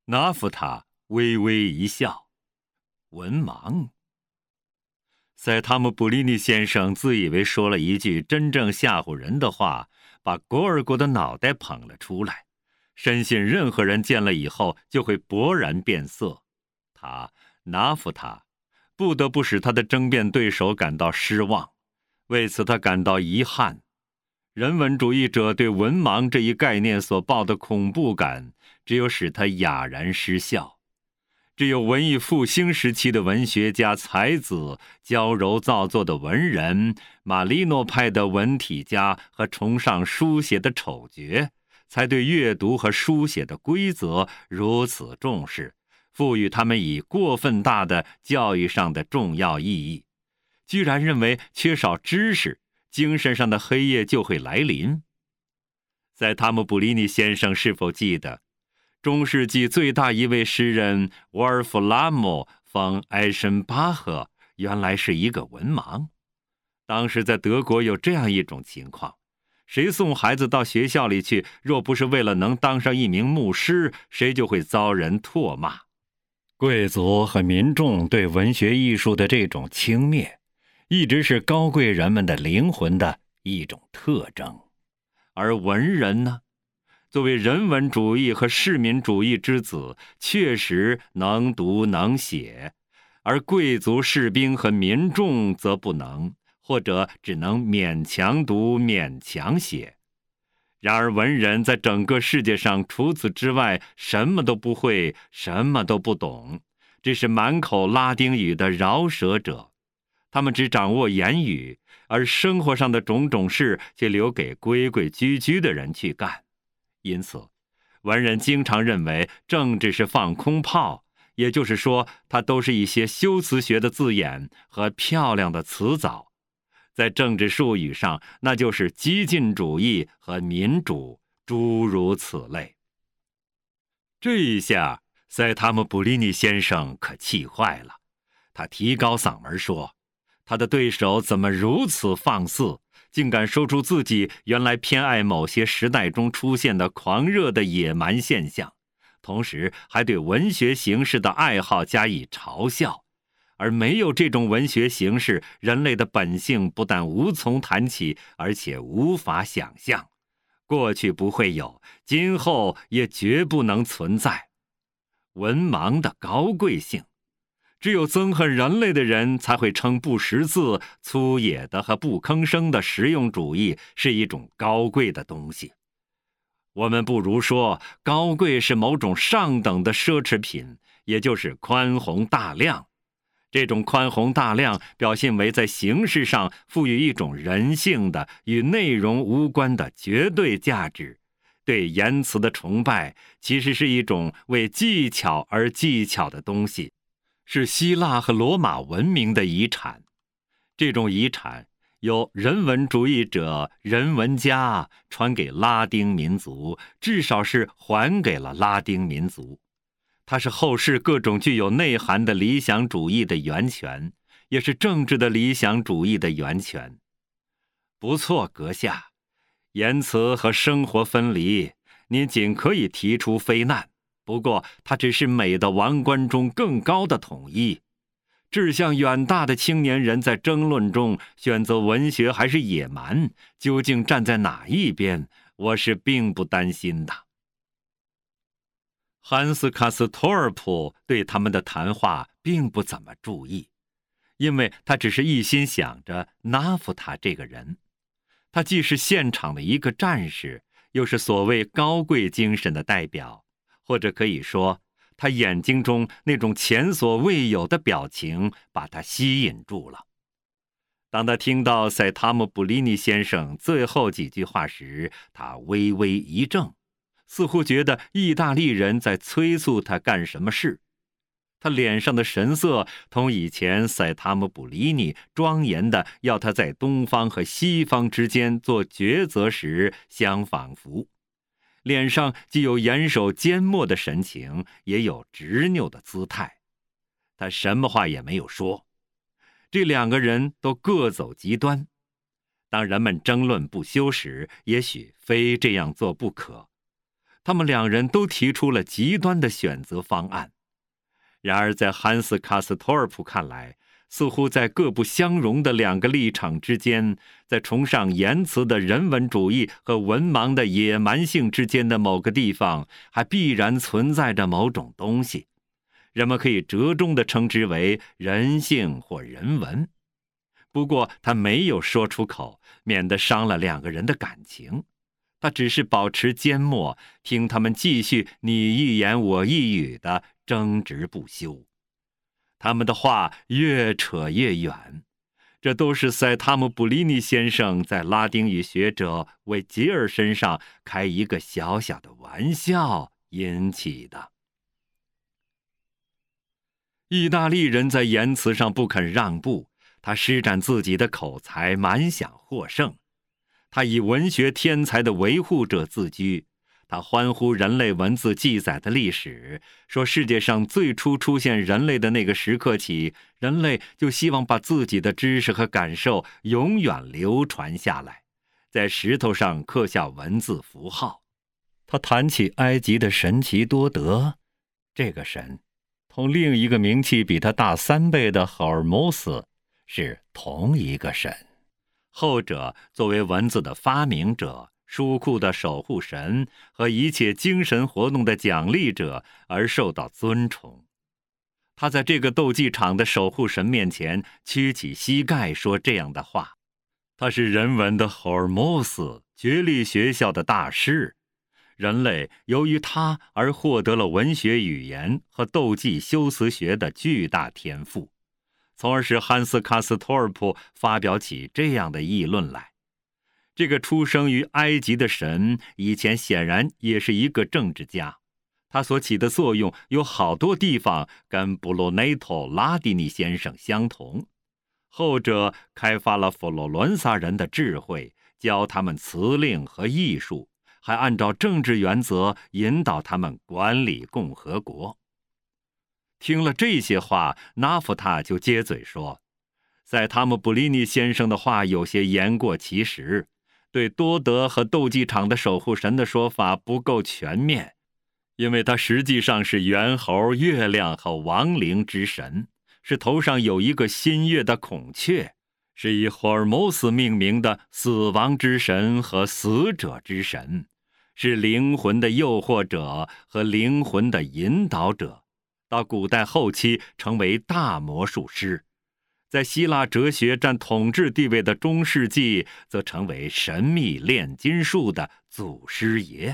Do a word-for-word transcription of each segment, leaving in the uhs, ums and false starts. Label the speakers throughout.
Speaker 1: 拿夫塔微微一笑，文盲。塞塔姆布利尼先生自以为说了一句真正吓唬人的话，把国尔国的脑袋捧了出来，深信任何人见了以后就会勃然变色。他拿夫塔不得不使他的争辩对手感到失望，为此他感到遗憾。人文主义者对文盲这一概念所抱的恐怖感，只有使他哑然失笑。只有文艺复兴时期的文学家才子、娇柔造作的文人、马利诺派的文体家和崇尚书写的丑角，才对阅读和书写的规则如此重视，赋予他们以过分大的教育上的重要意义，居然认为缺少知识，精神上的黑夜就会来临。塞塔姆布利尼先生是否记得，中世纪最大一位诗人沃尔夫拉姆·冯·艾申巴赫原来是一个文盲。当时在德国有这样一种情况，谁送孩子到学校里去，若不是为了能当上一名牧师，谁就会遭人唾骂。贵族和民众对文学艺术的这种轻蔑，一直是高贵人们的灵魂的一种特征。而文人呢，作为人文主义和市民主义之子，确实能读能写，而贵族士兵和民众则不能，或者只能勉强读勉强写。然而文人在整个世界上除此之外什么都不会，什么都不懂，只是满口拉丁语的饶舌者。他们只掌握言语，而生活上的种种事却留给规规矩矩的人去干。因此，文人经常认为政治是放空炮，也就是说，它都是一些修辞学的字眼和漂亮的词藻。在政治术语上，那就是激进主义和民主，诸如此类。这一下，塞塔姆布利尼先生可气坏了，他提高嗓门说，他的对手怎么如此放肆，竟敢说出自己原来偏爱某些时代中出现的狂热的野蛮现象，同时还对文学形式的爱好加以嘲笑。而没有这种文学形式，人类的本性不但无从谈起，而且无法想象。过去不会有，今后也绝不能存在。文盲的高贵性，只有憎恨人类的人才会称不识字、粗野的和不吭声的实用主义是一种高贵的东西。我们不如说，高贵是某种上等的奢侈品，也就是宽宏大量。这种宽宏大量表现为在形式上赋予一种人性的与内容无关的绝对价值。对言辞的崇拜其实是一种为技巧而技巧的东西，是希腊和罗马文明的遗产。这种遗产由人文主义者、人文家传给拉丁民族，至少是还给了拉丁民族。它是后世各种具有内涵的理想主义的源泉，也是政治的理想主义的源泉。不错，阁下，言辞和生活分离，您仅可以提出非难，不过它只是美的王冠中更高的统一。志向远大的青年人在争论中选择文学还是野蛮，究竟站在哪一边，我是并不担心的。汉斯·卡斯托尔普对他们的谈话并不怎么注意，因为他只是一心想着拿夫塔这个人。他既是现场的一个战士，又是所谓高贵精神的代表，或者可以说，他眼睛中那种前所未有的表情把他吸引住了。当他听到塞塔姆布利尼先生最后几句话时，他微微一怔，似乎觉得意大利人在催促他干什么事。他脸上的神色同以前塞塔姆布利尼庄严的要他在东方和西方之间做抉择时相仿佛，脸上既有严守缄默的神情，也有执拗的姿态。他什么话也没有说。这两个人都各走极端。当人们争论不休时，也许非这样做不可。 他们两人都提出了极端的选择方案。然而在汉斯·卡斯托尔普看来，似乎在各不相容的两个立场之间，在崇尚言辞的人文主义和文盲的野蛮性之间的某个地方，还必然存在着某种东西，人们可以折中地称之为人性或人文。不过他没有说出口，免得伤了两个人的感情。他只是保持缄默，听他们继续你一言我一语地争执不休。他们的话越扯越远，这都是塞塔姆布利尼先生在拉丁语学者维吉尔身上开一个小小的玩笑引起的。意大利人在言辞上不肯让步，他施展自己的口才，满想获胜。他以文学天才的维护者自居，他欢呼人类文字记载的历史，说世界上最初出现人类的那个时刻起，人类就希望把自己的知识和感受永远流传下来，在石头上刻下文字符号。他谈起埃及的神奇多德，这个神同另一个名气比他大三倍的赫尔墨斯是同一个神，后者作为文字的发明者、书库的守护神和一切精神活动的奖励者而受到尊崇。他在这个斗技场的守护神面前屈起膝盖说这样的话：他是人文的赫尔墨斯，绝力学校的大师。人类由于他而获得了文学语言和斗技修辞学的巨大天赋，从而使汉斯·卡斯托尔普发表起这样的议论来。这个出生于埃及的神以前显然也是一个政治家，他所起的作用有好多地方跟布罗内托·拉蒂尼先生相同。后者开发了佛罗伦萨人的智慧，教他们辞令和艺术，还按照政治原则引导他们管理共和国。听了这些话，纳夫塔就接嘴说，塞塔姆布利尼先生的话有些言过其实，对多德和斗技场的守护神的说法不够全面，因为他实际上是猿猴、月亮和亡灵之神，是头上有一个新月的孔雀，是以霍尔墨斯命名的死亡之神和死者之神，是灵魂的诱惑者和灵魂的引导者。到古代后期成为大魔术师，在希腊哲学占统治地位的中世纪，则成为神秘炼金术的祖师爷。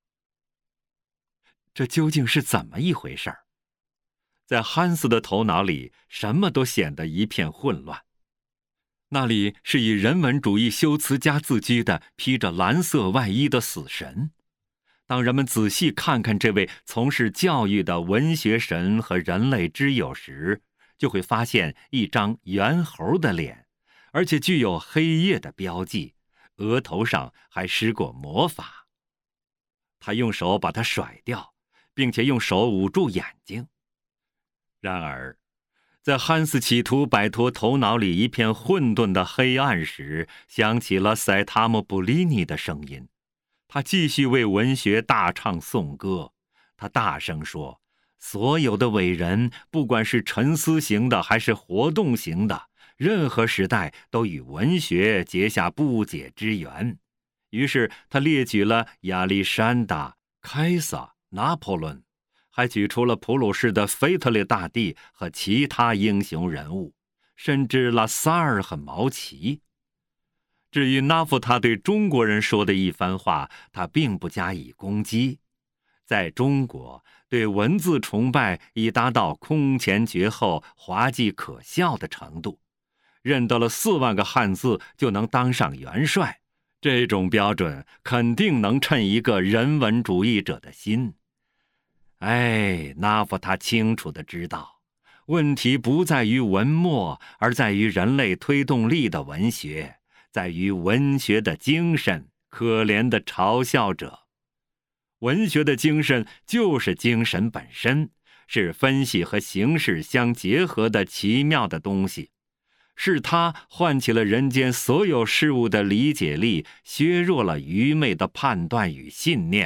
Speaker 1: 这究竟是怎么一回事儿？在汉斯的头脑里，什么都显得一片混乱。那里是以人文主义修辞家自居的披着蓝色外衣的死神。当人们仔细看看这位从事教育的文学神和人类之友时，就会发现一张猿猴的脸，而且具有黑夜的标记，额头上还施过魔法。他用手把它甩掉，并且用手捂住眼睛。然而，在汉斯企图摆脱头脑里一片混沌的黑暗时，响起了塞塔姆布利尼的声音。他继续为文学大唱颂歌，他大声说，所有的伟人，不管是沉思型的还是活动型的，任何时代都与文学结下不解之缘。于是他列举了亚历山大、凯撒、拿破仑，还举出了普鲁士的腓特烈大帝和其他英雄人物，甚至拉萨尔和毛奇。至于纳夫塔对中国人说的一番话，他并不加以攻击。在中国，对文字崇拜已达到空前绝后、滑稽可笑的程度，认得了四万个汉字就能当上元帅，这种标准肯定能称一个人文主义者的心。哎，纳夫塔清楚地知道，问题不在于文墨，而在于人类推动力的文学，在于文学的精神。可怜的嘲笑者，文学的精神就是精神本身，是分析和形式相结合的奇妙的东西，是它唤起了人间所有事物的理解力，削弱了愚昧的判断与信念，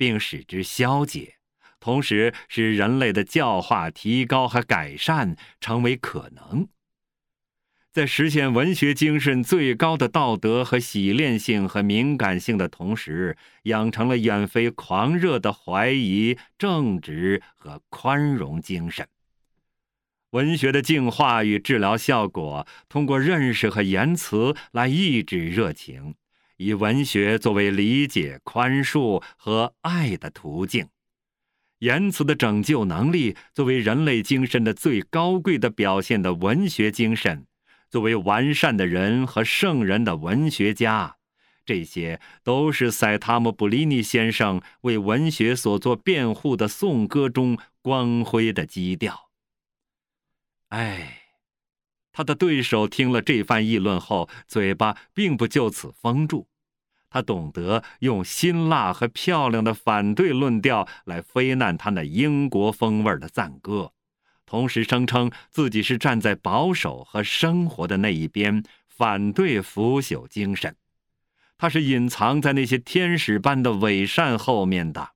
Speaker 1: 并使之消解，同时使人类的教化提高和改善成为可能。在实现文学精神最高的道德和洗练性和敏感性的同时，养成了远非狂热的怀疑、正直和宽容精神。文学的净化与治疗效果，通过认识和言辞来抑制热情，以文学作为理解、宽恕和爱的途径。言辞的拯救能力作为人类精神的最高贵的表现的文学精神，作为完善的人和圣人的文学家，这些都是塞塔姆布利尼先生为文学所做辩护的颂歌中光辉的基调。哎，他的对手听了这番议论后，嘴巴并不就此封住。他懂得用辛辣和漂亮的反对论调来非难他那英国风味的赞歌，同时声称自己是站在保守和生活的那一边，反对腐朽精神。他是隐藏在那些天使般的伪善后面的。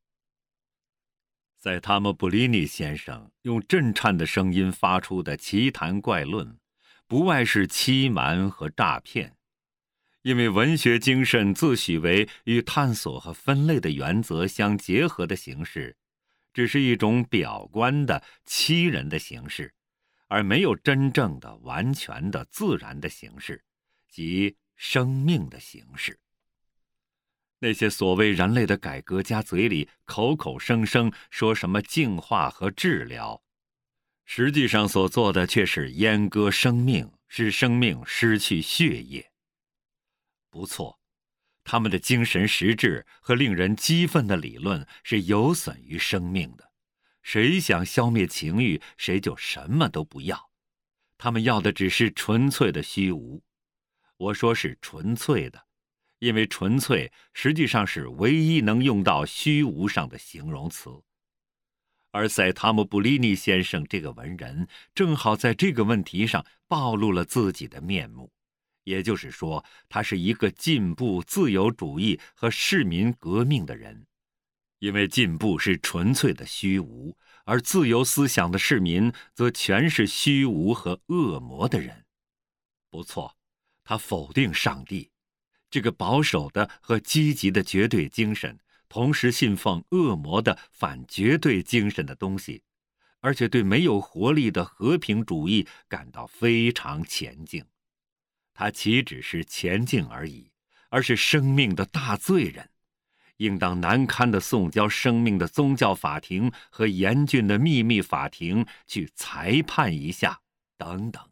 Speaker 1: 塞塔姆布利尼先生用震颤的声音发出的奇谈怪论，不外是欺瞒和诈骗。因为文学精神自诩为与探索和分类的原则相结合的形式，只是一种表观的欺人的形式，而没有真正的完全的自然的形式，即生命的形式。那些所谓人类的改革家嘴里口口声声说什么净化和治疗，实际上所做的却是阉割生命，使生命失去血液。不错，他们的精神实质和令人激愤的理论是有损于生命的。谁想消灭情欲，谁就什么都不要。他们要的只是纯粹的虚无。我说是纯粹的，因为纯粹实际上是唯一能用到虚无上的形容词。而塞塔姆布利尼先生这个文人，正好在这个问题上暴露了自己的面目。也就是说，他是一个进步自由主义和市民革命的人。因为进步是纯粹的虚无，而自由思想的市民则全是虚无和恶魔的人。不错，他否定上帝，这个保守的和积极的绝对精神，同时信奉恶魔的反绝对精神的东西，而且对没有活力的和平主义感到非常前进。他岂只是前进而已，而是生命的大罪人，应当难堪地送交生命的宗教法庭和严峻的秘密法庭去裁判一下，等等。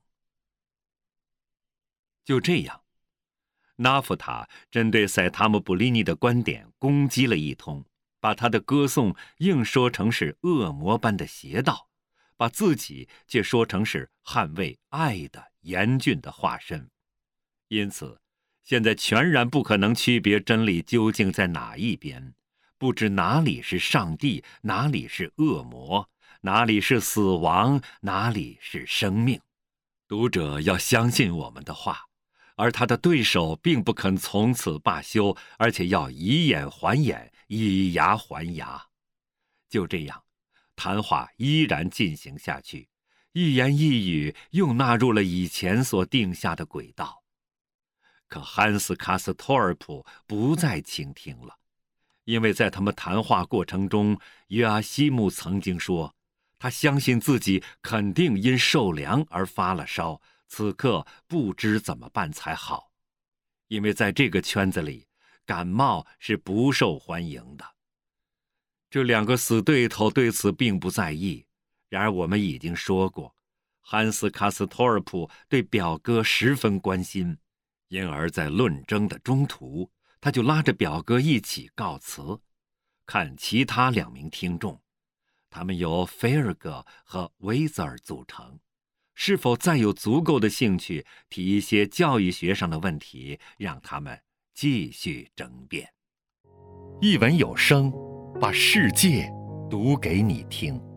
Speaker 1: 就这样，纳夫塔针对塞塔姆布利尼的观点攻击了一通，把他的歌颂硬说成是恶魔般的邪道，把自己却说成是捍卫爱的严峻的化身。因此，现在全然不可能区别真理究竟在哪一边，不知哪里是上帝，哪里是恶魔，哪里是死亡，哪里是生命。读者要相信我们的话，而他的对手并不肯从此罢休，而且要以眼还眼，以牙还牙。就这样，谈话依然进行下去，一言一语又纳入了以前所定下的轨道。可汉斯·卡斯托尔普不再倾听了，因为在他们谈话过程中，约阿希姆曾经说，他相信自己肯定因受凉而发了烧，此刻不知怎么办才好，因为在这个圈子里，感冒是不受欢迎的。这两个死对头对此并不在意，然而我们已经说过，汉斯·卡斯托尔普对表哥十分关心，因而在论争的中途，他就拉着表哥一起告辞，看其他两名听众，他们由菲尔格和威泽尔组成，是否再有足够的兴趣提一些教育学上的问题，让他们继续争辩。一文有声，把世界读给你听。